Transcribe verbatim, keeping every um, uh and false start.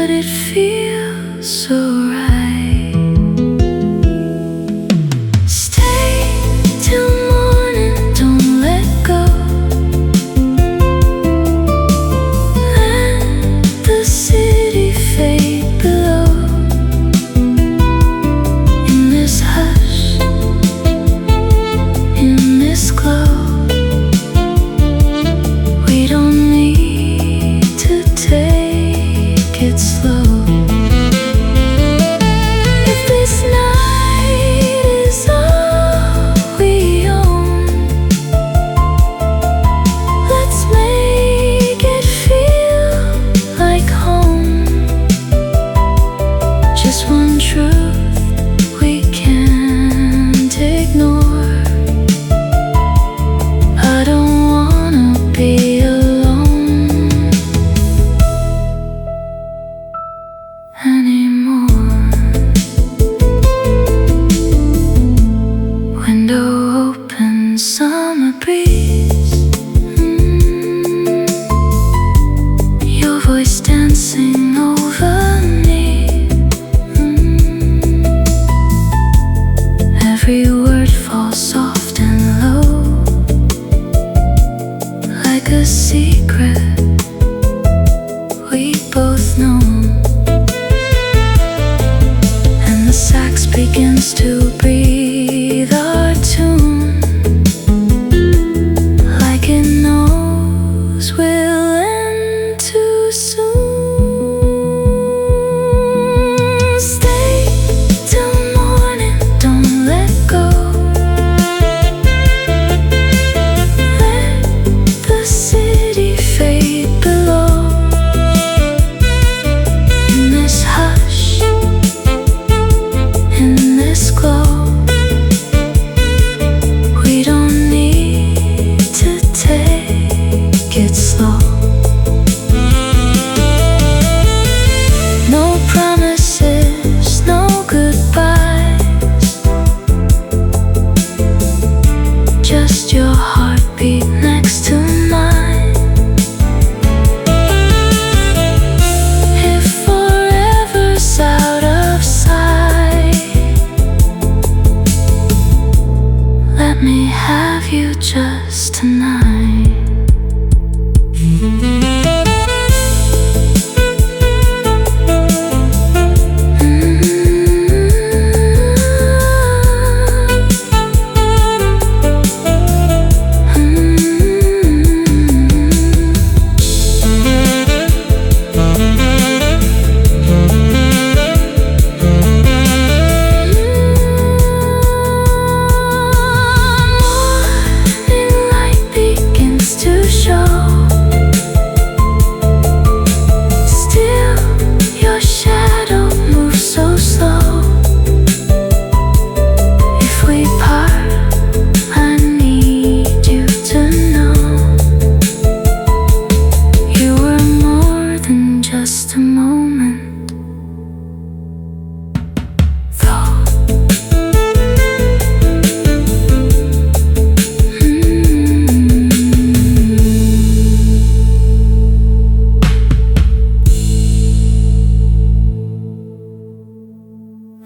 but it feels so right. Stay till morning, don't let go. Let the city fade below. In this hush, in this glow, we don't need to take it slow. If this night is all we own, let's make it feel like home. Just one truth we can't ignore: I don't wanna be alone anymore. Window open, summer breeze, mm. Your voice dancing over me, mm. Every word falls soft and low, like a secret we both know. And the sax begins to